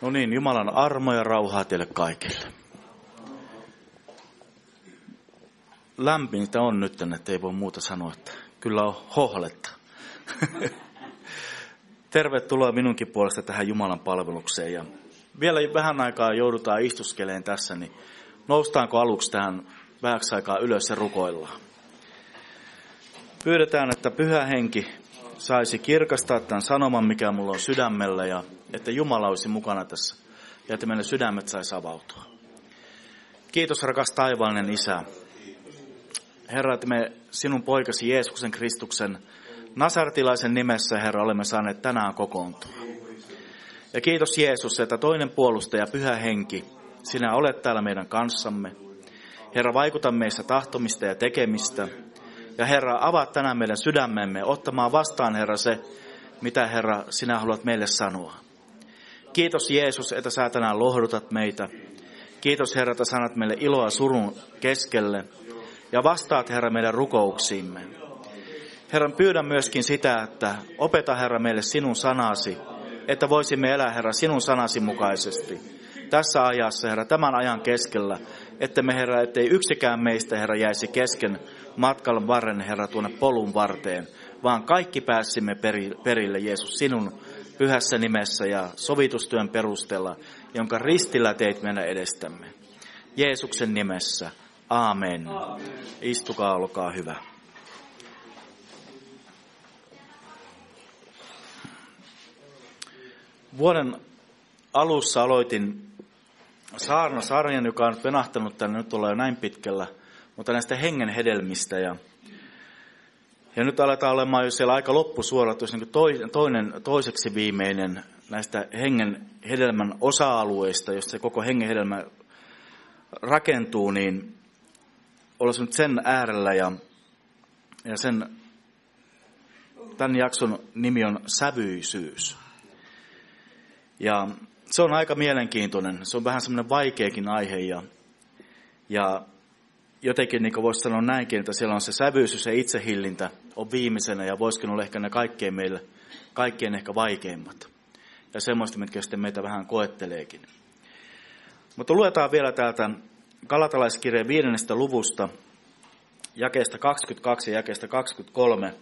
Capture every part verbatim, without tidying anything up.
No niin, Jumalan armo ja rauhaa teille kaikille. Lämmintä on nyt, että ei voi muuta sanoa, että kyllä on hohletta. Tervetuloa minunkin puolesta tähän Jumalan palvelukseen. Ja vielä vähän aikaa joudutaan istuskeleen tässä, niin noustaanko aluksi tähän vähäksi aikaa ylös ja rukoillaan. Pyydetään, että Pyhä Henki saisi kirkastaa tämän sanoman, mikä mulla on sydämellä, ja että Jumala olisi mukana tässä, ja että meidän sydämet saisi avautua. Kiitos, rakas taivaallinen Isä. Herra, että me sinun poikasi Jeesuksen Kristuksen nasaretilaisen nimessä, Herra, olemme saaneet tänään kokoontua. Ja kiitos Jeesus, että toinen puolustaja, Pyhä Henki, sinä olet täällä meidän kanssamme. Herra, vaikuta meissä tahtomista ja tekemistä. Ja Herra, avaa tänään meidän sydämemme ottamaan vastaan, Herra, se, mitä, Herra, sinä haluat meille sanoa. Kiitos Jeesus, että sä tänään lohdutat meitä. Kiitos, Herra, että sanat meille iloa surun keskelle. Ja vastaat, Herra, meidän rukouksiimme. Herra, pyydän myöskin sitä, että opeta, Herra, meille sinun sanasi, että voisimme elää, Herra, sinun sanasi mukaisesti. Tässä ajassa, Herra, tämän ajan keskellä, että me, Herra, ettei yksikään meistä, Herra, jäisi kesken matkan varren, Herra, tuonne polun varteen, vaan kaikki pääsimme perille, Jeesus, sinun pyhässä nimessä ja sovitustyön perusteella, jonka ristillä teit meidän edestämme. Jeesuksen nimessä. Aamen. Istukaa, olkaa hyvä. Vuoden alussa aloitin saarnasarjan, joka on venahtanut tänne, nyt ollaan jo näin pitkällä, mutta näistä hengen hedelmistä. Ja, ja nyt aletaan olemaan jo siellä aika loppusuoratus, niin toinen, toiseksi viimeinen näistä hengen hedelmän osa-alueista, josta se koko hengen hedelmä rakentuu, niin olisin nyt sen äärellä. Ja, ja sen, tämän jakson nimi on sävyisyys. Ja se on aika mielenkiintoinen. Se on vähän semmoinen vaikeakin aihe ja, ja jotenkin niin kuin voisi sanoa näinkin, että siellä on se sävyisyys ja itsehillintä on viimeisenä ja voisikin olla ehkä ne kaikkein meille, kaikkein ehkä vaikeimmat. Ja semmoista, mitkä sitten meitä vähän koetteleekin. Mutta luetaan vielä täältä Galatalaiskirjeen viidennestä luvusta, jakeesta kaksikymmentäkaksi ja jakeesta kaksikymmentäkolme,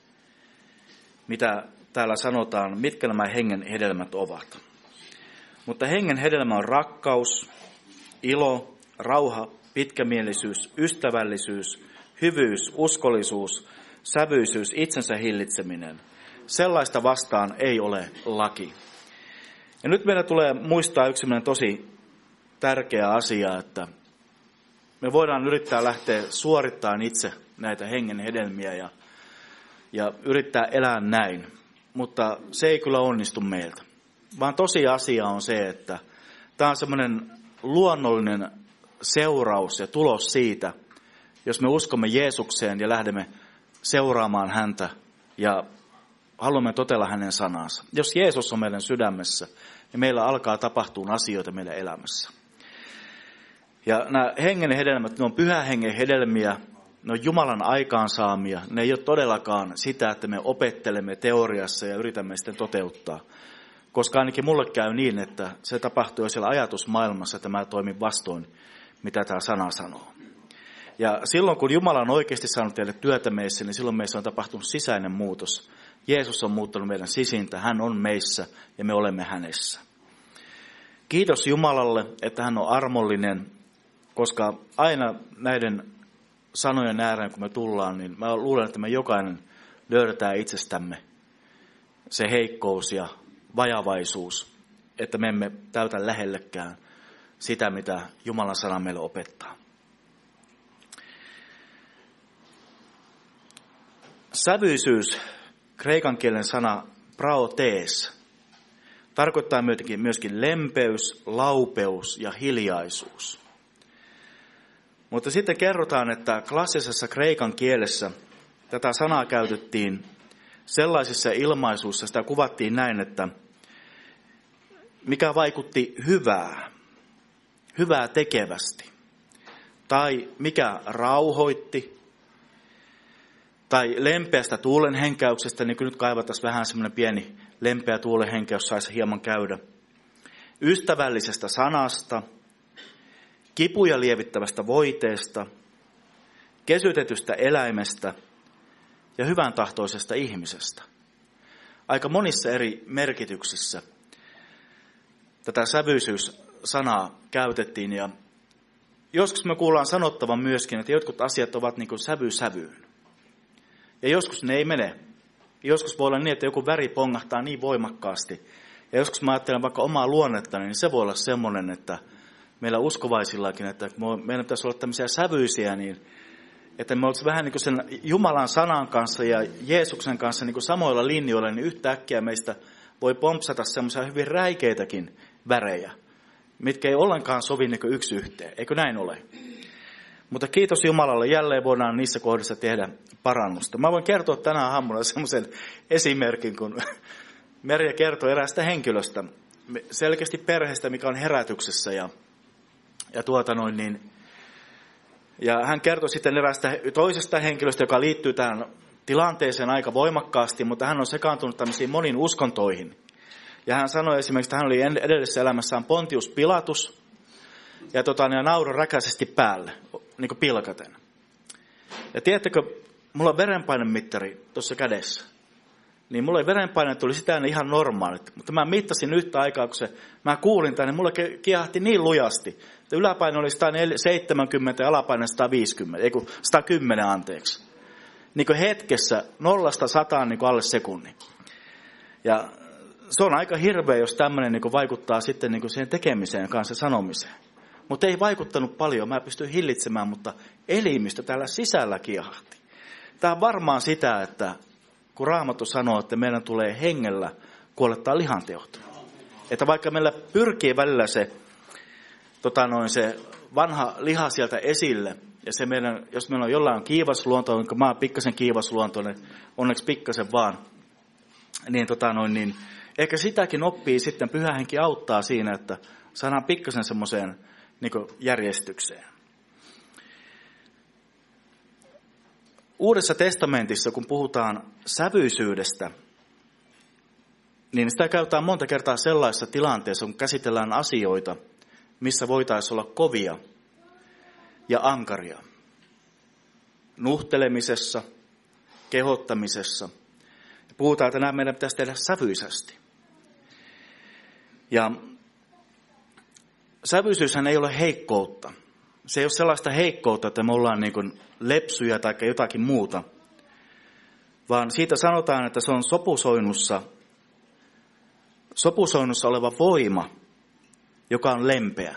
mitä täällä sanotaan, mitkä nämä hengen hedelmät ovat. Mutta hengen hedelmä on rakkaus, ilo, rauha, pitkämielisyys, ystävällisyys, hyvyys, uskollisuus, sävyisyys, itsensä hillitseminen. Sellaista vastaan ei ole laki. Ja nyt meidän tulee muistaa yksi tosi tärkeä asia, että me voidaan yrittää lähteä suorittamaan itse näitä hengen hedelmiä ja, ja yrittää elää näin. Mutta se ei kyllä onnistu meiltä. Vaan tosiasia on se, että tämä on semmoinen luonnollinen seuraus ja tulos siitä, jos me uskomme Jeesukseen ja lähdemme seuraamaan häntä ja haluamme totella hänen sanansa. Jos Jeesus on meidän sydämessä, niin meillä alkaa tapahtua asioita meidän elämässä. Ja nämä hengen hedelmät, ne on pyhän hengen hedelmiä, ne on Jumalan aikaansaamia. Ne ei ole todellakaan sitä, että me opettelemme teoriassa ja yritämme sitten toteuttaa. Koska ainakin mulle käy niin, että se tapahtuu jo siellä ajatusmaailmassa, että mä toimin vastoin, mitä tämä sana sanoo. Ja silloin, kun Jumala on oikeasti saanut teille työtä meissä, niin silloin meissä on tapahtunut sisäinen muutos. Jeesus on muuttanut meidän sisintä, hän on meissä ja me olemme hänessä. Kiitos Jumalalle, että hän on armollinen, koska aina näiden sanojen ääreen, kun me tullaan, niin mä luulen, että me jokainen löydetään itsestämme se heikkous ja vajavaisuus, että me emme täytä lähellekään sitä, mitä Jumalan sana meille opettaa. Sävyisyys, kreikan kielen sana praotees, tarkoittaa myöskin lempeys, laupeus ja hiljaisuus. Mutta sitten kerrotaan, että klassisessa kreikan kielessä tätä sanaa käytettiin sellaisissa ilmaisuissa, sitä kuvattiin näin, että mikä vaikutti hyvää, hyvää tekevästi, tai mikä rauhoitti, tai lempeästä tuulenhenkäyksestä, niin kuin nyt kaivataan vähän semmoinen pieni lempeä tuulenhenkäys saisi hieman käydä. ystävällisestä sanasta, kipuja lievittävästä voiteesta, kesytetystä eläimestä ja hyvän tahtoisesta ihmisestä. Aika monissa eri merkityksissä tätä sävyisyys-sanaa käytettiin ja joskus me kuullaan sanottavan myöskin, että jotkut asiat ovat niin kuin sävy sävyyn. Ja joskus ne ei mene. Joskus voi olla niin, että joku väri pongahtaa niin voimakkaasti. Ja joskus mä ajattelen vaikka omaa luonnettani, niin se voi olla semmoinen, että meillä uskovaisillakin, että meidän pitäisi olla tämmöisiä sävyisiä, niin että me olisimme vähän niin kuin sen Jumalan sanan kanssa ja Jeesuksen kanssa niin kuin samoilla linjoilla, niin yhtäkkiä meistä voi pompsata semmoisia hyvin räikeitäkin värejä, mitkä ei ollenkaan sovi niin kuin yksi yhteen. Eikö näin ole? Mutta kiitos Jumalalle, jälleen voidaan niissä kohdissa tehdä parannusta. Mä voin kertoa tänään aamulla semmoisen esimerkin, kun Merja kertoi eräästä henkilöstä, selkeästi perheestä, mikä on herätyksessä. Ja, ja, tuota noin, niin, ja hän kertoi sitten eräästä toisesta henkilöstä, joka liittyy tähän tilanteeseen aika voimakkaasti, mutta hän on sekaantunut tämmöisiin moniin uskontoihin. Ja hän sanoi esimerkiksi, että hän oli edellisessä elämässään Pontius Pilatus, ja tota, ja nauroi räkäisesti päälle, niin kuin pilkaten. Ja tiedättekö, mulla on verenpainemittari tuossa kädessä. Niin mulla ei verenpaine tuli sitä ihan normaalit. Mutta mä mittasin yhtä aikaa, kun se, mä kuulin tämän, niin mulla kiehahti niin lujasti. Että yläpaine oli sata seitsemänkymmentä ja alapaine sata viisikymmentä, ei kun sata kymmenen anteeksi. Niin kuin hetkessä nollasta sataan niin kuin alle sekunnin. Ja se on aika hirveä, jos tämmöinen niin kuin vaikuttaa sitten niin kuin siihen tekemiseen kanssa sanomiseen. Mutta ei vaikuttanut paljon, mä pystyin hillitsemään, mutta elimistö täällä sisällä kiehahti. Tämä on varmaan sitä, että kun Raamattu sanoo, että meidän tulee hengellä kuolettaa lihanteot. Että vaikka meillä pyrkii välillä se, tota noin, se vanha liha sieltä esille, ja se meidän, jos meillä on jollain kiivas luonto, niin mä oon pikkasen kiivas luontoinen, onneksi pikkasen vaan, niin, tota noin, niin ehkä sitäkin oppii sitten, Pyhä Henki auttaa siinä, että saadaan pikkasen semmoiseen niin kuin järjestykseen. Uudessa testamentissa, kun puhutaan sävyisyydestä, niin sitä käytetään monta kertaa sellaisessa tilanteessa, kun käsitellään asioita, missä voitaisiin olla kovia ja ankaria. Nuhtelemisessa, kehottamisessa. Puhutaan, että nämä meidän pitäisi tehdä sävyisesti. Ja sävyisyyshän ei ole heikkoutta. Se ei ole sellaista heikkoutta, että me ollaan niin kuin lepsuja tai jotakin muuta, vaan siitä sanotaan, että se on sopusoinnussa, sopusoinnussa oleva voima, joka on lempeä.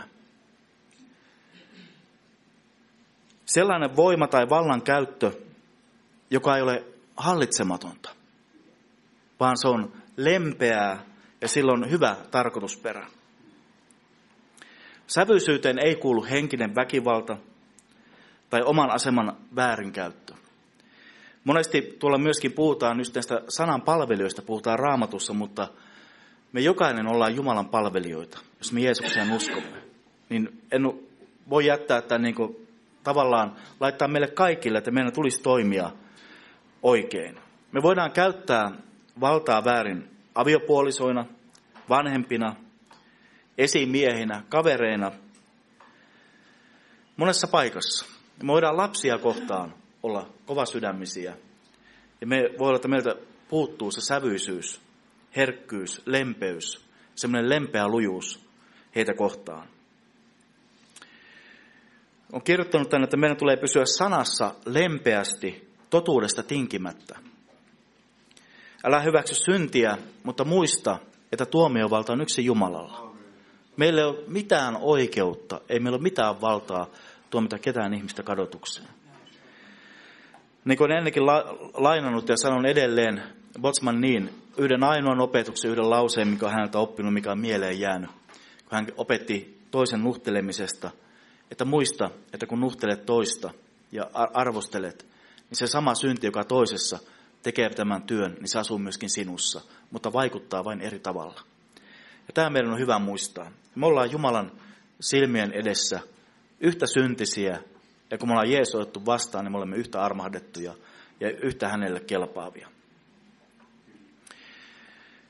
Sellainen voima tai vallan käyttö, joka ei ole hallitsematonta, vaan se on lempeää ja sillä on hyvä tarkoitusperä. Sävyisyyteen ei kuulu henkinen väkivalta tai oman aseman väärinkäyttö. Monesti tuolla myöskin puhutaan nyt näistä sanan palvelijoista, puhutaan Raamatussa, mutta me jokainen ollaan Jumalan palvelijoita, jos me Jeesukseen uskomme. Niin en voi jättää tämän niin kuin tavallaan laittaa meille kaikille, että meidän tulisi toimia oikein. Me voidaan käyttää valtaa väärin aviopuolisoina, vanhempina, esimiehinä, kavereina, monessa paikassa. Me voidaan lapsia kohtaan olla kovasydämisiä. Ja me voi olla, että meiltä puuttuu se sävyisyys, herkkyys, lempeys, semmoinen lempeä lujuus heitä kohtaan. On kirjoittanut tänne, että meidän tulee pysyä sanassa lempeästi, totuudesta tinkimättä. Älä hyväksy syntiä, mutta muista, että tuomiovalta on yksi Jumalalla. Meillä ei ole mitään oikeutta, ei meillä ole mitään valtaa tuomita ketään ihmistä kadotukseen. Niin kuin ennenkin la- lainannut ja sanon edelleen, Botsman niin, yhden ainoan opetuksen, yhden lauseen, mikä on häneltä oppinut, mikä on mieleen jäänyt. Kun hän opetti toisen nuhtelemisesta, että muista, että kun nuhtelet toista ja arvostelet, niin se sama synti, joka toisessa tekee tämän työn, niin se asuu myöskin sinussa, mutta vaikuttaa vain eri tavalla. Ja tämä meidän on hyvä muistaa. Me ollaan Jumalan silmien edessä yhtä syntisiä, ja kun me ollaan Jeesus otettu vastaan, niin me olemme yhtä armahdettuja ja yhtä hänelle kelpaavia.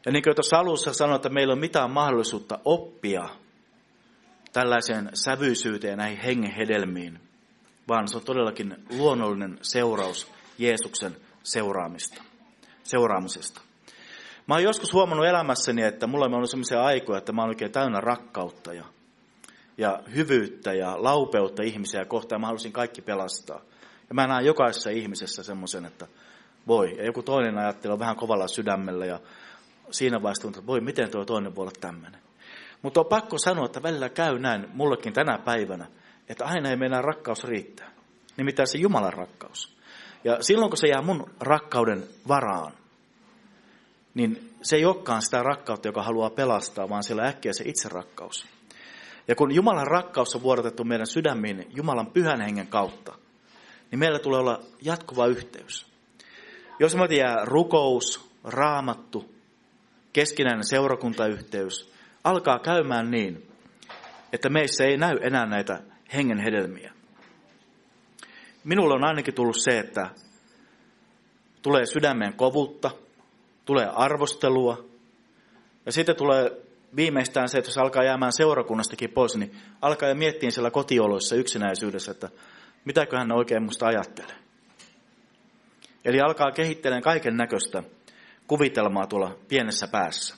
Ja niin kuin tuossa alussa sanoin, että meillä on mitään mahdollisuutta oppia tällaiseen sävyisyyteen näihin hengen hedelmiin, vaan se on todellakin luonnollinen seuraus Jeesuksen seuraamista, seuraamisesta. Mä oon joskus huomannut elämässäni, että mulla on ollut sellaisia aikoja, että mä oon oikein täynnä rakkautta ja, ja hyvyyttä ja laupeutta ihmisiä kohtaan. Mä halusin kaikki pelastaa. Ja mä näen jokaisessa ihmisessä semmoisen, että voi. Ja joku toinen ajattelee vähän kovalla sydämellä ja siinä vaiheessa tuntuu, että voi, miten tuo toinen voi olla tämmöinen. Mutta on pakko sanoa, että välillä käy näin mullekin tänä päivänä, että aina ei meinaa rakkaus riittää. Nimittäin se Jumalan rakkaus. Ja silloin, kun se jää mun rakkauden varaan, niin se ei olekaan sitä rakkautta, joka haluaa pelastaa, vaan siellä äkkiä se itse rakkaus. Ja kun Jumalan rakkaus on vuodatettu meidän sydämiin Jumalan pyhän hengen kautta, niin meillä tulee olla jatkuva yhteys. Jos me jää rukous, raamattu, keskinäinen seurakuntayhteys, alkaa käymään niin, että meissä ei näy enää näitä hengen hedelmiä. Minulle on ainakin tullut se, että tulee sydämeen kovuutta, tulee arvostelua ja sitten tulee viimeistään se, että jos alkaa jäämään seurakunnastakin pois, niin alkaa jo miettiä siellä kotioloissa yksinäisyydessä, että mitäköhän ne oikein musta ajattelee. Eli alkaa kehittelemään kaiken näköistä kuvitelmaa tuolla pienessä päässä.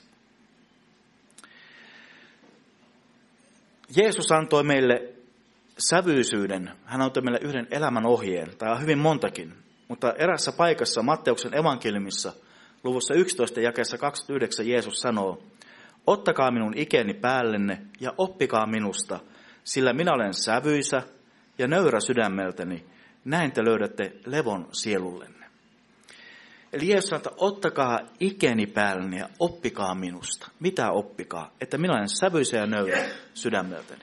Jeesus antoi meille sävyisyyden. Hän antoi meille yhden elämän ohjeen, tai hyvin montakin. Mutta erässä paikassa Matteuksen evankeliumissa, luvussa yksitoista jakeessa kaksikymmentäyhdeksän Jeesus sanoo, ottakaa minun ikeni päällenne ja oppikaa minusta, sillä minä olen sävyisä ja nöyrä sydämeltäni, näin te löydätte levon sielullenne. Eli Jeesus sanoo, että ottakaa ikeni päällenne ja oppikaa minusta. Mitä oppikaa? Että minä olen sävyisä ja nöyrä sydämeltäni.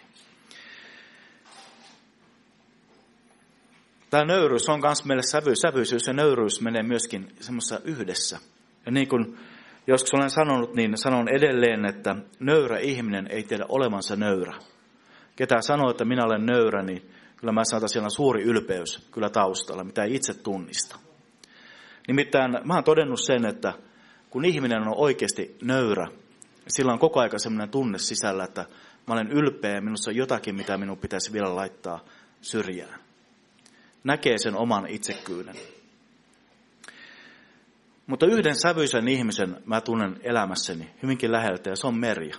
Tämä nöyryys on myös meille sävy. Sävyisyys ja nöyryys menee myöskin semmoisessa yhdessä. Ja niin kuin joskus olen sanonut, niin sanon edelleen, että nöyrä ihminen ei tiedä olevansa nöyrä. Ketä sanoo, että minä olen nöyrä, niin kyllä mä sanon, että siellä on suuri ylpeys kyllä taustalla, mitä ei itse tunnista. Nimittäin mä oon todennut sen, että kun ihminen on oikeasti nöyrä, sillä on koko ajan sellainen tunne sisällä, että mä olen ylpeä ja minussa on jotakin, mitä minun pitäisi vielä laittaa syrjään. Näkee sen oman itsekkyyden. Mutta yhden sävyisen ihmisen mä tunnen elämässäni hyvinkin läheltä ja se on Merja.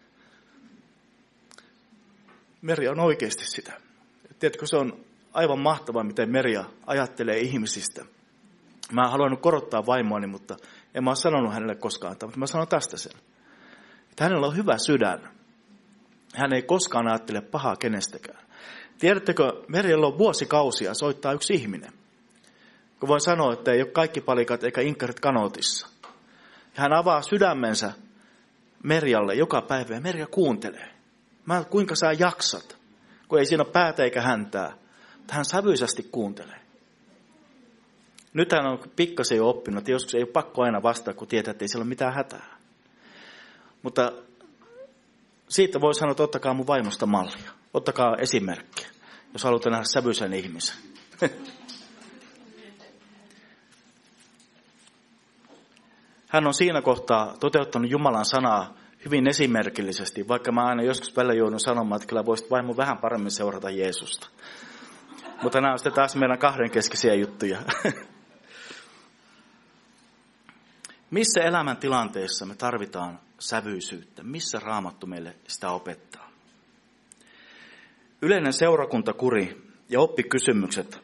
Merja on oikeasti sitä. Tiedätkö, se on aivan mahtavaa, miten Merja ajattelee ihmisistä. Mä en halunnut korottaa vaimoani, mutta en mä ole sanonut hänelle koskaan, mutta mä sanon tästä sen. Että hänellä on hyvä sydän. Hän ei koskaan ajattele pahaa kenestäkään. Tiedättekö, Merjalla on vuosikausia soittaa yksi ihminen. Kun voin sanoa, että ei ole kaikki palikat eikä inkkarit kanootissa. Hän avaa sydämensä Merjalle joka päivä ja Merja kuuntelee. Mä, kuinka sä jaksat, kun ei siinä ole päätä eikä häntää. Hän sävyisesti kuuntelee. Nyt hän on pikkasen jo oppinut, että joskus ei ole pakko aina vastata, kun tietää, että ei siellä ole mitään hätää. Mutta siitä voi sanoa, että ottakaa mun vaimosta mallia. Ottakaa esimerkkiä, jos haluatte nähdä sävyisen ihmisen. Hän on siinä kohtaa toteuttanut Jumalan sanaa hyvin esimerkillisesti, vaikka mä aina joskus välillä joudun sanomaan, että kyllä voisit vaimo vähän paremmin seurata Jeesusta. Mutta nämä on sitten taas meidän kahdenkeskisiä juttuja. Missä elämäntilanteessa me tarvitaan sävyisyyttä? Missä Raamattu meille sitä opettaa? Yleinen seurakuntakuri ja oppikysymykset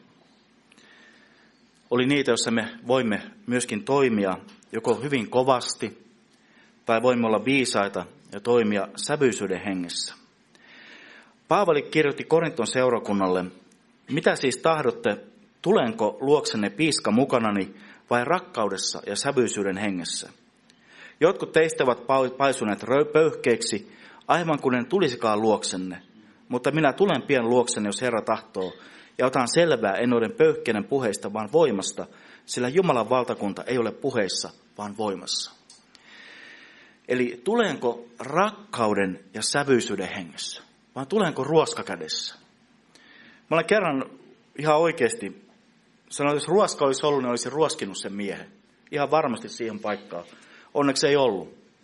oli niitä, joissa me voimme myöskin toimia joko hyvin kovasti tai voimme olla viisaita ja toimia sävyisyyden hengessä. Paavali kirjoitti Korinton seurakunnalle, mitä siis tahdotte, tulenko luoksenne piiska mukanani vai rakkaudessa ja sävyisyyden hengessä? Jotkut teistä ovat paisuneet pöyhkeiksi, aivan kuin en tulisikaan luoksenne, mutta minä tulen pian luoksenne, jos Herra tahtoo, ja otan selvää en noiden pöyhkeiden puheista, vaan voimasta, sillä Jumalan valtakunta ei ole puheissa, vaan voimassa. Eli tulenko rakkauden ja sävyisyyden hengessä, vai tulenko ruoskakädessä? Mä olen kerran ihan oikeasti sanoin, että jos ruoska olisi ollut, niin olisin ruoskinut sen miehen. Ihan varmasti siihen paikkaan. Onneksi ei ollut.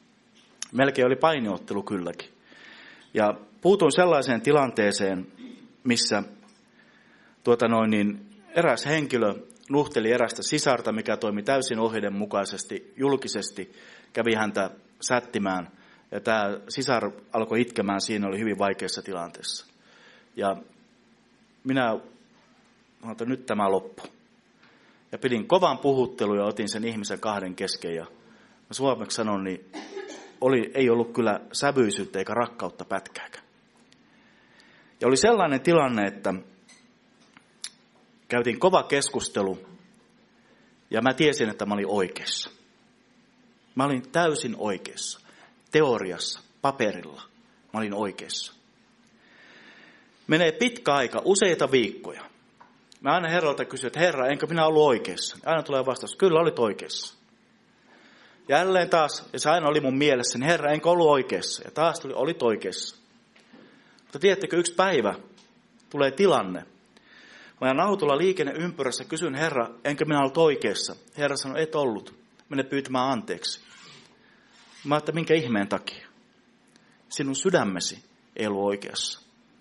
Melkein oli painiottelu kylläkin. Ja puutuin sellaiseen tilanteeseen, missä tuota noin, niin eräs henkilö nuhteli erästä sisarta, mikä toimi täysin ohjeiden mukaisesti, julkisesti, kävi häntä sättimään. Ja tämä sisar alkoi itkemään, siinä oli hyvin vaikeassa tilanteessa. Ja minä sanoin, että nyt tämä loppu. Ja pidin kovan puhuttelun ja otin sen ihmisen kahden kesken. Ja suomeksi sanon, niin oli, ei ollut kyllä sävyisyyttä eikä rakkautta pätkääkään. Ja oli sellainen tilanne, että käytiin kova keskustelu ja mä tiesin, että mä olin oikeassa. Mä olin täysin oikeassa. Teoriassa, paperilla. Mä olin oikeassa. Menee pitkä aika, useita viikkoja. Mä aina Herralta kysyin, että Herra, enkö minä ollut oikeassa? Aina tulee vastaus, kyllä olit oikeassa. Jälleen taas, ja se aina oli mun mielessä, niin Herra, enkö ollut oikeassa? Ja taas tuli, olit oikeassa. Mutta tiedättekö, yksi päivä tulee tilanne. Mä ajan autolla liikenneympyrässä, kysyn Herra, enkö minä ollut oikeassa? Herra sanoi, et ollut. Mene pyytämään anteeksi. Mä ajattelin, minkä ihmeen takia? Sinun sydämesi ei ollut oikeassa.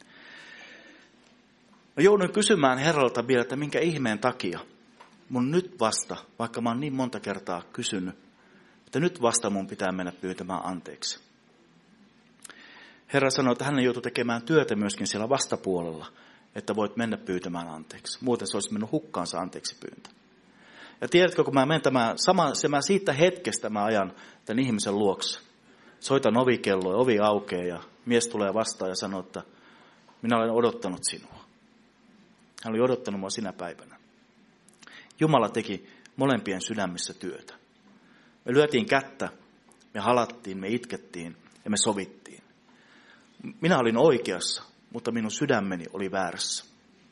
Mä joudun kysymään Herralta vielä, että minkä ihmeen takia mun nyt vasta, vaikka mä oon niin monta kertaa kysynyt, että nyt vasta mun pitää mennä pyytämään anteeksi. Herra sanoi, että hän joutui tekemään työtä myöskin siellä vastapuolella, että voit mennä pyytämään anteeksi. Muuten se olisi mennyt hukkaansa anteeksi pyyntö. Ja tiedätkö, kun mä menen tämän, sama, se mä siitä hetkestä mä ajan tämän ihmisen luokse. Soitan ovikelloa, ovi aukeaa ja mies tulee vastaan ja sanoo, että minä olen odottanut sinua. Hän oli odottanut minua sinä päivänä. Jumala teki molempien sydämissä työtä. Me lyötiin kättä, me halattiin, me itkettiin ja me sovittiin. Minä olin oikeassa, mutta minun sydämeni oli väärässä.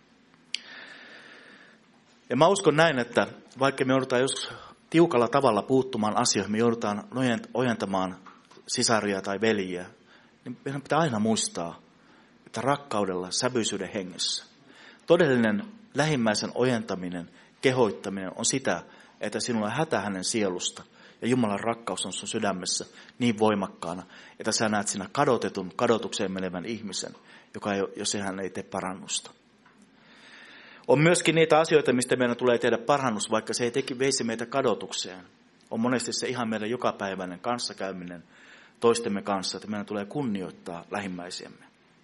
Ja mä uskon näin, että vaikka me joudutaan joskus tiukalla tavalla puuttumaan asioihin, me joudutaan ojentamaan sisaria tai veljiä, niin meidän pitää aina muistaa, että rakkaudella, sävyisyyden hengessä, todellinen lähimmäisen ojentaminen, kehoittaminen on sitä, että sinulla on hätä hänen sielusta ja Jumalan rakkaus on sun sydämessä niin voimakkaana, että sä näet siinä kadotetun, kadotukseen menevän ihmisen, joka ei, jos hän ei tee parannusta. On myöskin niitä asioita, mistä meidän tulee tehdä parannus, vaikka se ei teki, veisi meitä kadotukseen. On monesti se ihan meidän jokapäiväinen kanssakäyminen toistemme kanssa, että meidän tulee kunnioittaa lähimmäisiämme.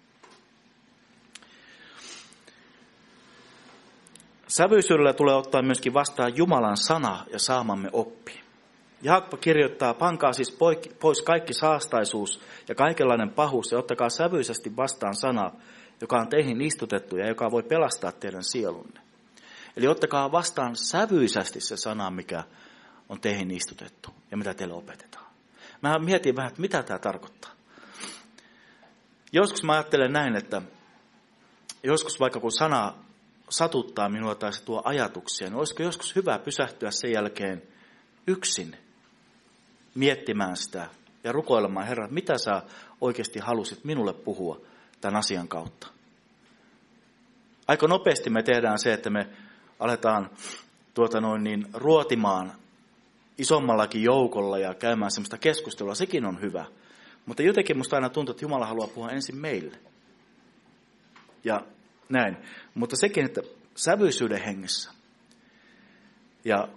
Sävyisyydellä tulee ottaa myöskin vastaan Jumalan sana ja saamamme oppi. Jaakko kirjoittaa, pankaa siis pois kaikki saastaisuus ja kaikenlainen pahuus ja ottakaa sävyisesti vastaan sana, joka on teihin istutettu ja joka voi pelastaa teidän sielunne. Eli ottakaa vastaan sävyisesti se sana, mikä on teihin istutettu ja mitä teille opetetaan. Mä mietin vähän, että mitä tämä tarkoittaa. Joskus mä ajattelen näin, että joskus vaikka kun sana satuttaa minua tai se tuo ajatuksia, niin olisiko joskus hyvä pysähtyä sen jälkeen yksin miettimään sitä ja rukoilemaan, Herra, mitä sä oikeasti halusit minulle puhua tämän asian kautta. Aika nopeasti me tehdään se, että me aletaan tuota noin niin, ruotimaan isommallakin joukolla ja käymään sellaista keskustelua. Sekin on hyvä. Mutta jotenkin musta aina tuntuu, että Jumala haluaa puhua ensin meille. Ja näin. Mutta sekin, että sävyisyyden hengessä. Ja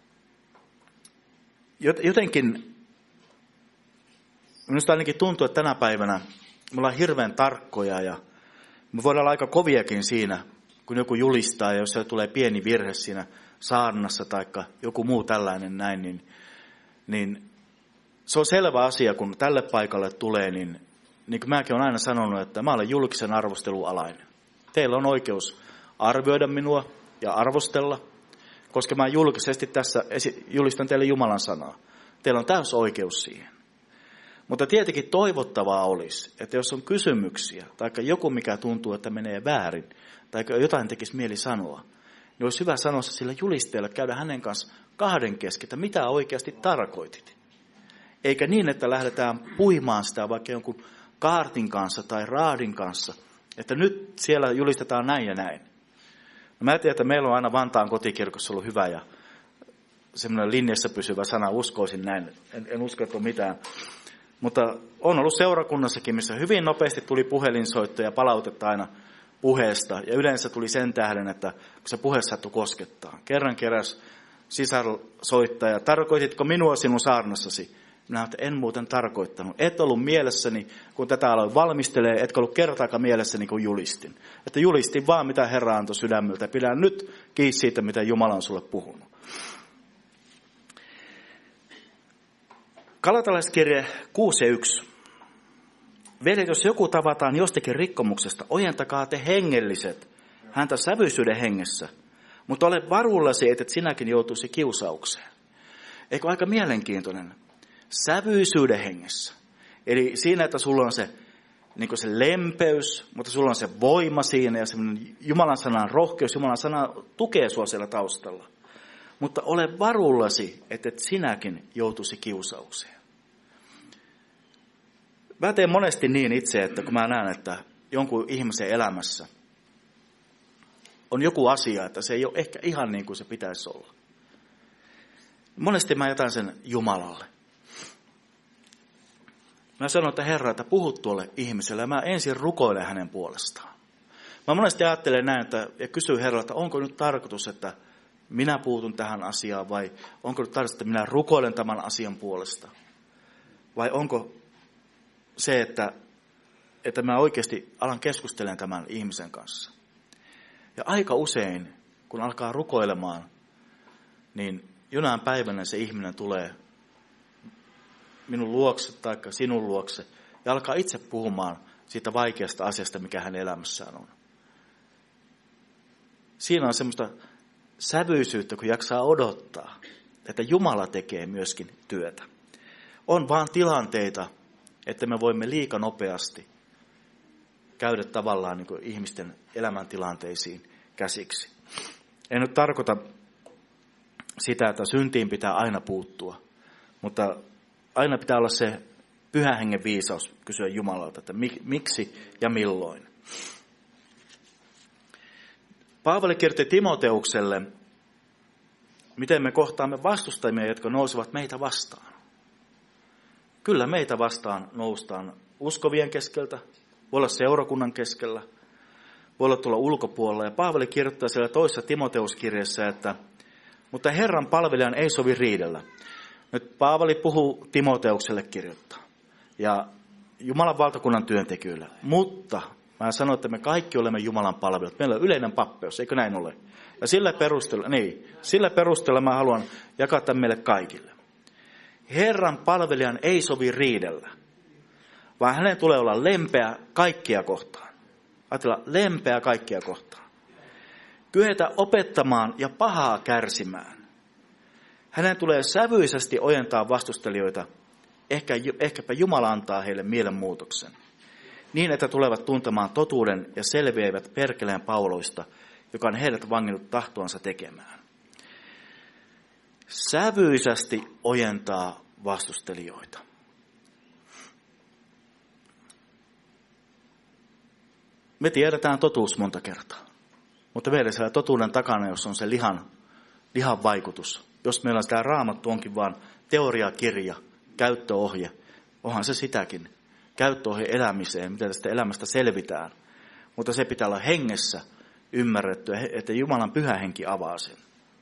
jotenkin, minusta ainakin tuntuu, että tänä päivänä me ollaan hirveän tarkkoja ja me voidaan olla aika koviakin siinä, kun joku julistaa ja jos se tulee pieni virhe siinä saarnassa tai joku muu tällainen näin, niin, niin se on selvä asia, kun tälle paikalle tulee, niin, niin kuin mäkin olen aina sanonut, että mä olen julkisen arvostelun alainen. Teillä on oikeus arvioida minua ja arvostella, koska mä julkisesti tässä julistan teille Jumalan sanaa. Teillä on täys oikeus siihen. Mutta tietenkin toivottavaa olisi, että jos on kysymyksiä tai joku, mikä tuntuu, että menee väärin, tai jotain tekisi mieli sanoa, niin olisi hyvä sanoa sillä julisteella, käydä hänen kanssa kahden kesken, että mitä oikeasti tarkoitit. Eikä niin, että lähdetään puimaan sitä vaikka jonkun kaartin kanssa tai raadin kanssa, että nyt siellä julistetaan näin ja näin. No mä tiedän, että meillä on aina Vantaan kotikirkossa ollut hyvä ja semmoinen linjassa pysyvä sana, uskoisin näin. En, en usko, että on mitään Mutta on ollut seurakunnassakin, missä hyvin nopeasti tuli puhelinsoittoja ja palautetta aina puheesta. Ja yleensä tuli sen tähden, että kun se puhe sattui koskettaa. Kerran keräs sisarsoittaja, tarkoititko minua sinun saarnassasi? Minä että en muuten tarkoittanut. Et ollut mielessäni, kun tätä aloin valmistelee, etkä ollut kertaakaan mielessäni, kun julistin. Että julistin vaan, mitä Herra antoi sydämeltä. Pidän nyt kiinni siitä, mitä Jumala on sulle puhunut. Galatalaiskirje kuusi yksi. Veljet, jos joku tavataan jostakin rikkomuksesta, ojentakaa te hengelliset häntä sävyisyyden hengessä. Mutta ole varullasi, että sinäkin joutuisi kiusaukseen. Eikö aika mielenkiintoinen? Sävyisyyden hengessä. Eli siinä, että sulla on se, niin kuin se lempeys, mutta sulla on se voima siinä ja semmoinen Jumalan sanan rohkeus, Jumalan sana tukee sua siellä taustalla. Mutta ole varullasi, että et sinäkin joutuisi kiusaukseen. Mä teen monesti niin itse, että kun mä näen, että jonkun ihmisen elämässä on joku asia, että se ei ole ehkä ihan niin kuin se pitäisi olla. Monesti mä jätän sen Jumalalle. Mä sanon, että Herra, että puhut tuolle ihmiselle ja mä ensin rukoilen hänen puolestaan. Mä monesti ajattelen näin, että, ja kysyn Herralta, että onko nyt tarkoitus, että minä puutun tähän asiaan vai onko nyt tarkoitus, että minä rukoilen tämän asian puolesta. Vai onko se, että, että mä oikeasti alan keskustelemaan tämän ihmisen kanssa. Ja aika usein, kun alkaa rukoilemaan, niin jonain päivänä se ihminen tulee minun luokse tai sinun luokse ja alkaa itse puhumaan siitä vaikeasta asiasta, mikä hänen elämässään on. Siinä on semmoista sävyisyyttä, kun jaksaa odottaa, että Jumala tekee myöskin työtä. On vaan tilanteita, että me voimme liika nopeasti käydä tavallaan niin kuin ihmisten elämäntilanteisiin käsiksi. En nyt tarkoita sitä, että syntiin pitää aina puuttua, mutta aina pitää olla se pyhän hengen viisaus kysyä Jumalalta, että miksi ja milloin. Paavali kirjoitti Timoteukselle, miten me kohtaamme vastustajia, jotka nousevat meitä vastaan. Kyllä meitä vastaan noustaan uskovien keskeltä, voi olla seurakunnan keskellä, voi olla tuolla ulkopuolella. Ja Paavali kirjoittaa siellä toisessa Timoteuskirjassa, että mutta Herran palvelijan ei sovi riidellä. Nyt Paavali puhuu Timoteukselle kirjoittaa ja Jumalan valtakunnan työntekijöille. Mutta mä sanon, että me kaikki olemme Jumalan palvelijat. Meillä on yleinen pappeus, eikö näin ole? Ja sillä perusteella, niin, sillä perusteella mä haluan jakaa tämän meille kaikille. Herran palvelijan ei sovi riidellä, vaan hänen tulee olla lempeä kaikkia kohtaan. Ajatella lempeä kaikkia kohtaan. Kyetä opettamaan ja pahaa kärsimään. Hänen tulee sävyisesti ojentaa vastustelijoita, ehkä, ehkäpä Jumala antaa heille mielenmuutoksen. Niin, että tulevat tuntemaan totuuden ja selviävät perkeleen pauloista, joka on heidät vanginnut tahtoansa tekemään. Sävyisesti ojentaa vastustelijoita. Me tiedetään totuus monta kertaa, mutta meillä siellä totuuden takana, jos on se lihan, lihan vaikutus, jos meillä on sitä Raamattu onkin vaan teoriakirja, käyttöohje, onhan se sitäkin, käyttöohje elämiseen, miten tästä elämästä selvitään, mutta se pitää olla hengessä ymmärretty, että Jumalan pyhä henki avaa sen.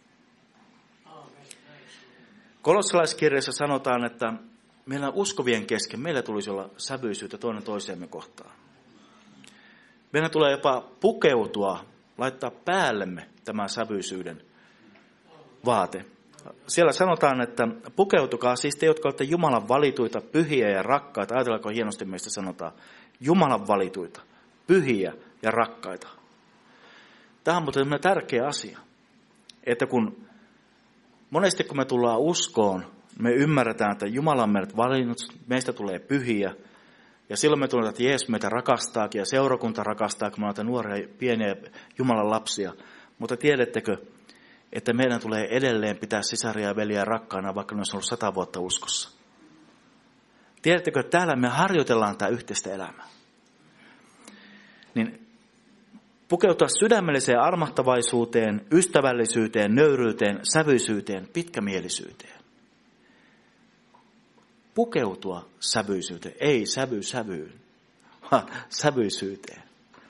Kolossalaiskirjassa sanotaan, että meillä uskovien kesken, meillä tulisi olla sävyisyyttä toinen toisemme kohtaan. Meidän tulee jopa pukeutua, laittaa päällemme tämän sävyisyyden vaate. Siellä sanotaan, että pukeutukaa siis te, jotka olette Jumalan valituita, pyhiä ja rakkaita. Ajatellaanko hienosti meistä sanotaan, Jumalan valituita, pyhiä ja rakkaita. Tämä on muuten tärkeä asia, että kun monesti kun me tullaan uskoon, me ymmärretään, että Jumala on meidät valinnut, meistä tulee pyhiä. Ja silloin me tulemme, että Jeesus meitä rakastaakin ja seurakunta rakastaa, kun me olemme nuoria, pieniä Jumalan lapsia. Mutta tiedättekö, että meidän tulee edelleen pitää sisaria ja veliä rakkaana, vaikka ne olisi ollut sata vuotta uskossa. Tiedättekö, että täällä me harjoitellaan tämä yhteistä elämää. Niin pukeutua sydämelliseen armahtavaisuuteen, ystävällisyyteen, nöyryyteen, sävyisyyteen, pitkämielisyyteen. pukeutua sävyisyyteen, ei sävy sävyyn, vaan sävyisyyteen.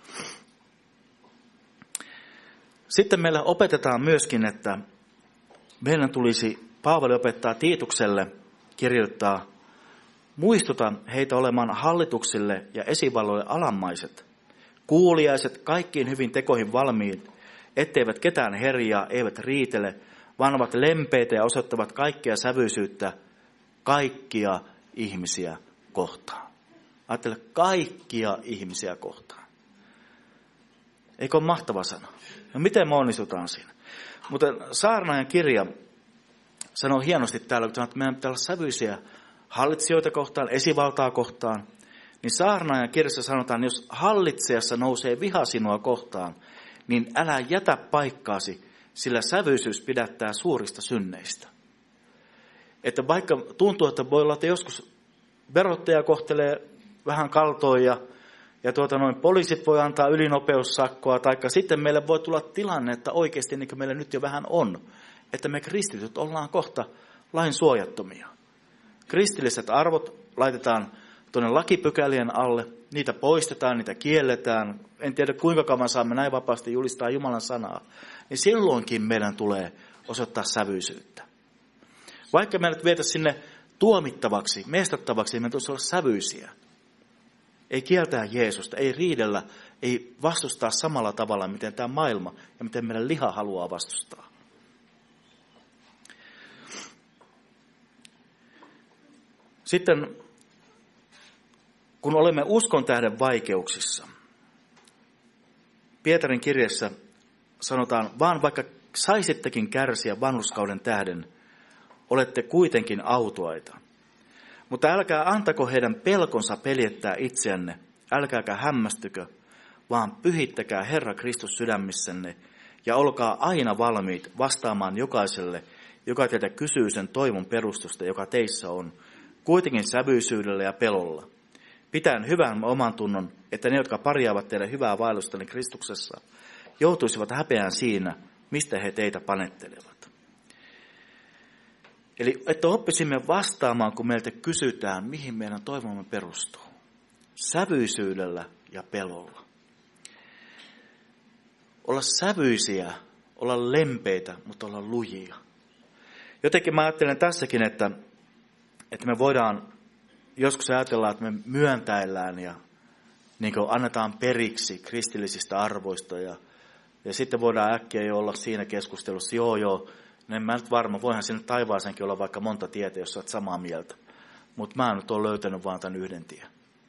Sitten meillä opetetaan myöskin, että meidän tulisi, Paavali opettaa Tiitukselle kirjoittaa, muistuta heitä olemaan hallituksille ja esivalloille alammaiset, kuuliaiset, kaikkiin hyvin tekoihin valmiin, etteivät ketään herjaa, eivät riitele, vaan ovat lempeitä ja osoittavat kaikkea sävyisyyttä kaikkia ihmisiä kohtaan. Ajattele, kaikkia ihmisiä kohtaan. Eikö ole mahtava sana? No miten me onnistutaan siinä? Mutta Saarnaajan kirja sanoo hienosti täällä, että meidän pitää olla sävyisiä hallitsijoita kohtaan, esivaltaa kohtaan. Niin Saarnaajan kirjassa sanotaan, jos hallitsijassa nousee viha sinua kohtaan, niin älä jätä paikkaasi, sillä sävyisyys pidättää suurista synneistä. Että vaikka tuntuu, että voi olla, että joskus verottaja kohtelee vähän kaltoin ja, ja tuota noin, poliisit voi antaa ylinopeussakkoa, taikka sitten meille voi tulla tilanne, että oikeasti niin kuin meillä nyt jo vähän on, että me kristityt ollaan kohta lain suojattomia. Kristilliset arvot laitetaan tuonne lakipykälien alle, niitä poistetaan, niitä kielletään. En tiedä kuinka kauan saamme näin vapaasti julistaa Jumalan sanaa. Niin silloinkin meidän tulee osoittaa sävyisyyttä. Vaikka me nyt vietä sinne tuomittavaksi, mestattavaksi, me tulisi olla sävyisiä. Ei kieltää Jeesusta, ei riidellä, ei vastustaa samalla tavalla, miten tämä maailma ja miten meidän liha haluaa vastustaa. Sitten kun olemme uskon tähden vaikeuksissa, Pietarin kirjassa sanotaan, vaan vaikka saisittekin kärsiä vanhurskauden tähden, olette kuitenkin autuaita. Mutta älkää antako heidän pelkonsa peljettää itseänne, älkääkä hämmästykö, vaan pyhittäkää Herra Kristus sydämissänne ja olkaa aina valmiit vastaamaan jokaiselle, joka teitä kysyy sen toivon perustusta, joka teissä on, kuitenkin sävyisyydellä ja pelolla. Pitäen hyvän oman tunnon, että ne, jotka parjaavat teille hyvää vaellustanne Kristuksessa, joutuisivat häpeään siinä, mistä he teitä panettelevat. Eli että oppisimme vastaamaan, kun meiltä kysytään, mihin meidän toivomme perustuu. Sävyisyydellä ja pelolla. Olla sävyisiä, olla lempeitä, mutta olla lujia. Jotenkin mä ajattelen tässäkin, että, että me voidaan joskus ajatellaan, että me myöntäillään ja niin kuin annetaan periksi kristillisistä arvoista ja, ja sitten voidaan äkkiä jo olla siinä keskustelussa, joo joo, en mä nyt varma, voihan sinne taivaasenkin olla vaikka monta tietä, jos sä oot samaa mieltä, mutta mä en nyt ole löytänyt vaan tämän yhden tien.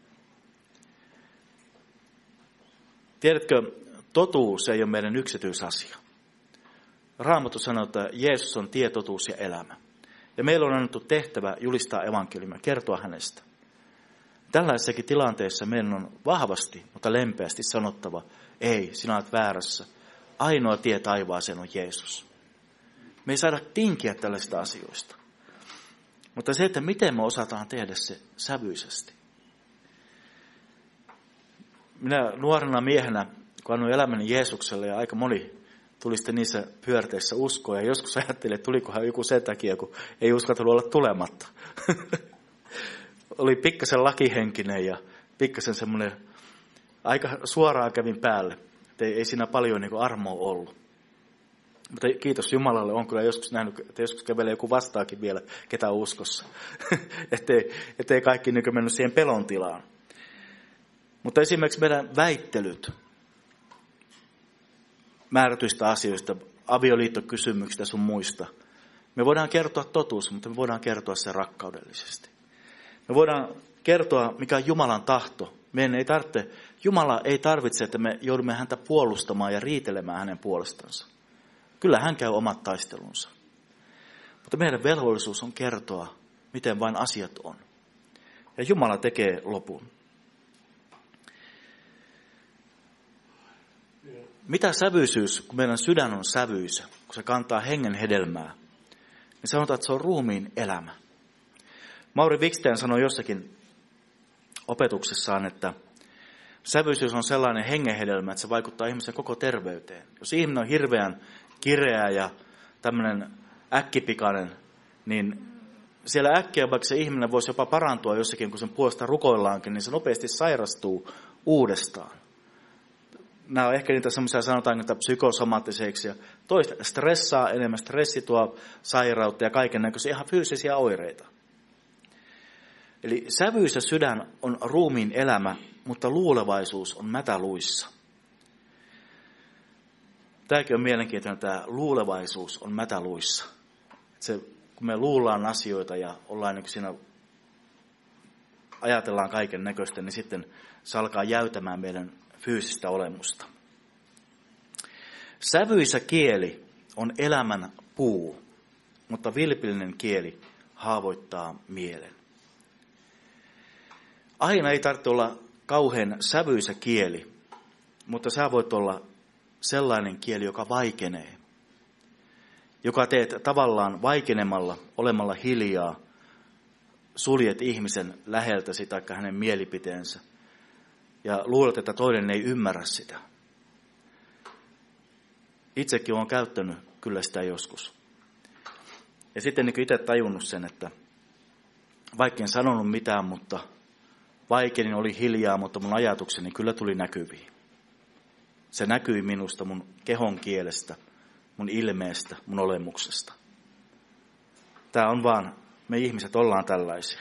Tiedätkö, totuus ei ole meidän yksityisasia. Raamattu sanoo, että Jeesus on tie, totuus ja elämä. Ja meillä on annettu tehtävä julistaa evankeliumia, kertoa hänestä. Tällaisessakin tilanteessa meidän on vahvasti, mutta lempeästi sanottava, ei, sinä olet väärässä. Ainoa tie taivaaseen on Jeesus. Me ei saada tinkiä tällaisista asioista. Mutta se, että miten me osataan tehdä se sävyisesti. Minä nuorena miehenä, kun annoin elämäni Jeesukselle ja aika moni tuli sitten niissä pyörteissä uskoa. Ja joskus ajattelin, että tulikohan joku sen takia, kun ei uskaltanut olla tulematta. Oli pikkasen lakihenkinen ja pikkasen semmoinen, aika suoraan kävin päälle. Ei, ei siinä paljon niin kuin armoa ollut. Mutta kiitos Jumalalle, on kyllä joskus nähnyt, että joskus kävelee joku vastaakin vielä, ketä on uskossa. ettei, ettei kaikki niin mennyt siihen pelon tilaan. Mutta esimerkiksi meidän väittelyt määrätyistä asioista, avioliittokysymyksistä sun muista. Me voidaan kertoa totuus, mutta me voidaan kertoa se rakkaudellisesti. Me voidaan kertoa, mikä on Jumalan tahto. Meidän ei tarvitse, Jumala ei tarvitse, että me joudumme häntä puolustamaan ja riitelemään hänen puolestansa. Kyllä hän käy omat taistelunsa. Mutta meidän velvollisuus on kertoa, miten vain asiat on. Ja Jumala tekee lopun. Mitä sävyisyys, kun meidän sydän on sävyisä, kun se kantaa hengen hedelmää, niin sanotaan, että se on ruumiin elämä. Mauri Wiksten sanoi jossakin opetuksessaan, että sävyisyys on sellainen hengenhedelmä, että se vaikuttaa ihmisen koko terveyteen. Jos ihminen on hirveän kireä ja tämmöinen äkkipikainen, niin siellä äkkiä, vaikka se ihminen voisi jopa parantua jossakin, kun sen puolesta rukoillaankin, niin se nopeasti sairastuu uudestaan. Nämä on ehkä niitä semmoisia, sanotaan niitä psykosomaattiseksi. Ja toista stressaa enemmän, stressi tuo sairautta ja kaiken näköisiä ihan fyysisiä oireita. Eli sävyisä sydän on ruumiin elämä, mutta luulevaisuus on mätäluissa. Tämäkin on mielenkiintoinen, tämä luulevaisuus on mätäluissa. Se, kun me luullaan asioita ja ollaan niin siinä, ajatellaan kaiken näköistä, niin sitten se alkaa jäytämään meidän fyysistä olemusta. Sävyisä kieli on elämän puu, mutta vilpillinen kieli haavoittaa mielen. Aina ei tarvitse olla kauhean sävyisä kieli, mutta sä voit olla sellainen kieli, joka vaikenee. Joka teet tavallaan vaikenemalla, olemalla hiljaa, suljet ihmisen läheltäsi tai hänen mielipiteensä. Ja luulet, että toinen ei ymmärrä sitä. Itsekin olen käyttänyt kyllä sitä joskus. Ja sitten niin itse tajunnut sen, että vaikka en sanonut mitään, mutta vaikenin oli hiljaa, mutta mun ajatukseni kyllä tuli näkyviin. Se näkyi minusta mun kehon kielestä, mun ilmeestä, mun olemuksesta. Tämä on vaan, me ihmiset ollaan tällaisia.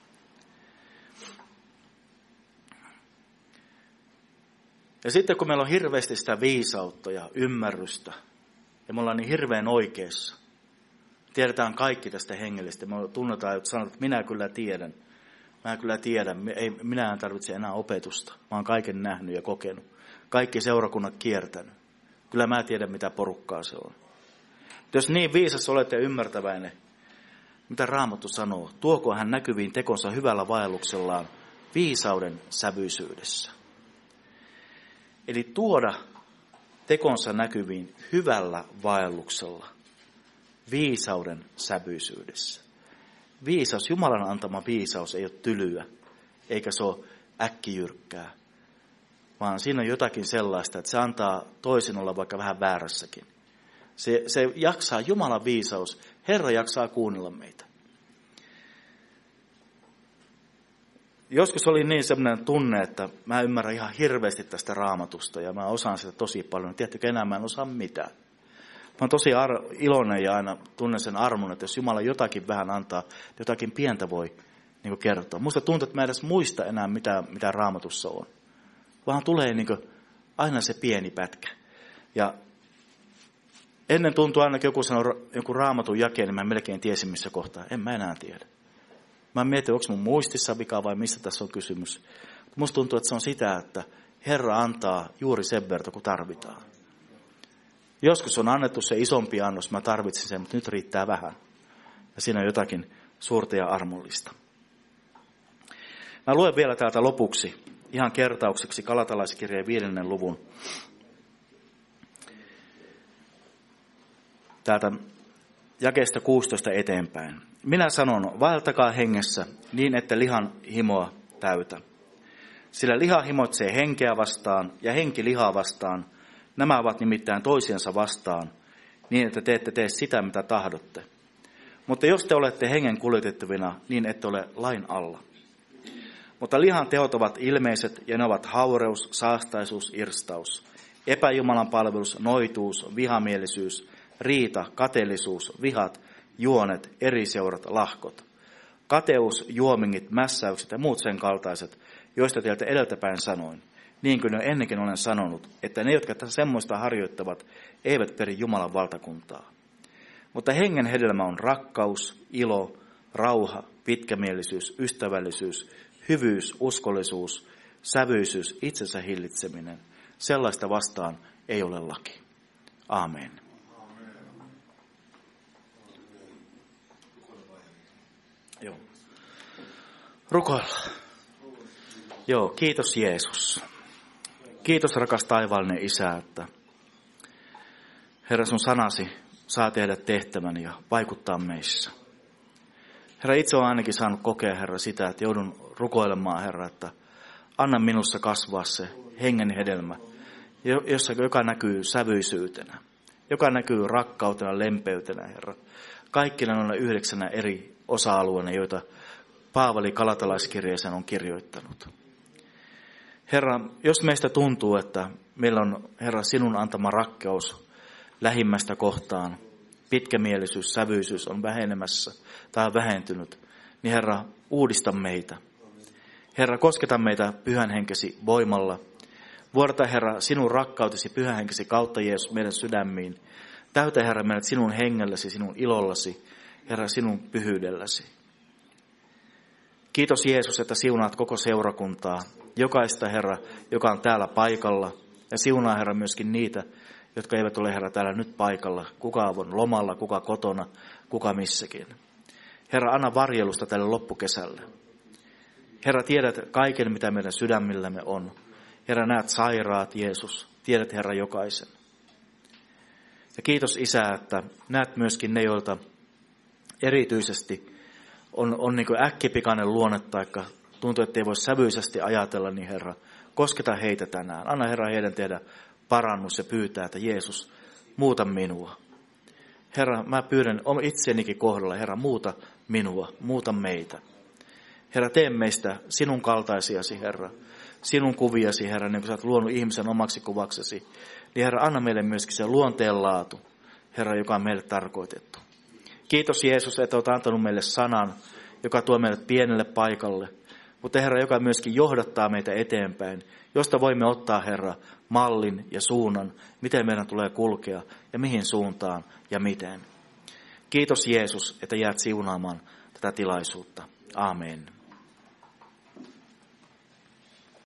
Ja sitten kun meillä on hirveästi sitä viisautta ja ymmärrystä, ja me ollaan niin hirveän oikeassa, tiedetään kaikki tästä hengellistä, me tunnetaan, että sanot, että minä kyllä tiedän, mä kyllä tiedän, ei, minä en tarvitse enää opetusta, mä oon kaiken nähnyt ja kokenut, kaikki seurakunnat kiertänyt, kyllä mä tiedän mitä porukkaa se on. Jos niin viisas olet ja ymmärtäväinen, mitä Raamattu sanoo, tuoko hän näkyviin tekonsa hyvällä vaelluksellaan viisauden sävyisyydessä. Eli tuoda tekonsa näkyviin hyvällä vaelluksella, viisauden sävyisyydessä. Viisaus, Jumalan antama viisaus ei ole tylyä, eikä se ole äkkijyrkkää, vaan siinä on jotakin sellaista, että se antaa toisen olla vaikka vähän väärässäkin. Se, se jaksaa, Jumalan viisaus, Herra jaksaa kuunnella meitä. Joskus oli niin sellainen tunne, että mä ymmärrän ihan hirveästi tästä Raamatusta ja mä osaan sitä tosi paljon. Tiedättekö, enää mä en osaa mitään. Mä oon tosi ar- iloinen ja aina tunnen sen armon, että jos Jumala jotakin vähän antaa, jotakin pientä voi niin kuin kertoa. Musta tuntuu, että mä en edes muista enää, mitä, mitä Raamatussa on. Vaan tulee niin kuin aina se pieni pätkä. Ja ennen tuntui aina, että joku sanoi joku Raamatun jakeen, niin mä melkein tiesin, missä kohtaa. En mä enää tiedä. Mä mietin, onko mun muistissa vika vai missä tässä on kysymys. Musta tuntuu, että se on sitä, että Herra antaa juuri sen verran, kun tarvitaan. Joskus on annettu se isompi annos, mä tarvitsin sen, mutta nyt riittää vähän. Ja siinä on jotakin suurta ja armollista. Mä luen vielä täältä lopuksi, ihan kertaukseksi, Galatalaiskirjeen viidennen luvun. Täältä jakeesta kuusitoista eteenpäin. Minä sanon, vaeltakaa hengessä niin, että lihan himoa täytä. Sillä liha himoitsee henkeä vastaan ja henki lihaa vastaan. Nämä ovat nimittäin toisiansa vastaan, niin että te ette tee sitä, mitä tahdotte. Mutta jos te olette hengen kuljetettavina, niin ette ole lain alla. Mutta lihan tehot ovat ilmeiset, ja ne ovat haureus, saastaisuus, irstaus, epäjumalan palvelus, noituus, vihamielisyys, riita, kateellisuus, vihat, juonet, eriseurat, lahkot, kateus, juomingit, mässäykset ja muut sen kaltaiset, joista teiltä edeltäpäin sanoin. Niin kuin jo ennenkin olen sanonut, että ne, jotka semmoista harjoittavat, eivät peri Jumalan valtakuntaa. Mutta hengen hedelmä on rakkaus, ilo, rauha, pitkämielisyys, ystävällisyys, hyvyys, uskollisuus, sävyisyys, itsensä hillitseminen. Sellaista vastaan ei ole laki. Aamen. Joo. Rukoillaan. Joo, kiitos Jeesus. Kiitos rakas taivaallinen Isä, että Herra sun sanasi saa tehdä tehtävän ja vaikuttaa meissä. Herra, itse olen ainakin saanut kokea, Herra, sitä, että joudun rukoilemaan, Herra, että anna minussa kasvaa se hengen hedelmä, jossa, joka näkyy sävyisyytenä, joka näkyy rakkautena, lempeytenä, Herra. Kaikkina noilla yhdeksänä eri osa-alueena, joita Paavali Galatalaiskirjeeseen on kirjoittanut. Herra, jos meistä tuntuu, että meillä on, Herra, sinun antama rakkaus lähimmäistä kohtaan, pitkämielisyys, sävyisyys on vähenemässä tai vähentynyt, niin Herra, uudista meitä. Herra, kosketa meitä pyhän henkesi voimalla. Vuodata, Herra, sinun rakkautesi pyhän henkesi kautta Jeesus meidän sydämiin. Täytä, Herra, meidät sinun hengellesi, sinun ilollasi, Herra, sinun pyhyydelläsi. Kiitos Jeesus, että siunaat koko seurakuntaa. Jokaista, Herra, joka on täällä paikalla. Ja siunaa, Herra, myöskin niitä, jotka eivät ole, Herra, täällä nyt paikalla. Kuka on lomalla, kuka kotona, kuka missäkin. Herra, anna varjelusta tälle loppukesälle. Herra, tiedät kaiken, mitä meidän sydämillämme on. Herra, näet sairaat, Jeesus. Tiedät, Herra, jokaisen. Ja kiitos, Isä, että näet myöskin ne, joilta erityisesti on, on niin kuin äkkipikainen luonne, taikka tuntuu, että ei voi sävyisesti ajatella, niin Herra, kosketa heitä tänään. Anna, Herra, heidän tehdä parannus ja pyytää, että Jeesus, muuta minua. Herra, mä pyydän itsenikin kohdalla, Herra, muuta minua, muuta meitä. Herra, tee meistä sinun kaltaisiasi, Herra, sinun kuviasi, Herra, niin kuin sä oot luonut ihmisen omaksi kuvaksesi. Niin Herra, anna meille myöskin se luonteen laatu, Herra, joka on meille tarkoitettu. Kiitos Jeesus, että olet antanut meille sanan, joka tuo meidät pienelle paikalle. Mutta Herra, joka myöskin johdattaa meitä eteenpäin, josta voimme ottaa, Herra, mallin ja suunnan, miten meidän tulee kulkea ja mihin suuntaan ja miten. Kiitos Jeesus, että jäät siunaamaan tätä tilaisuutta. Aamen.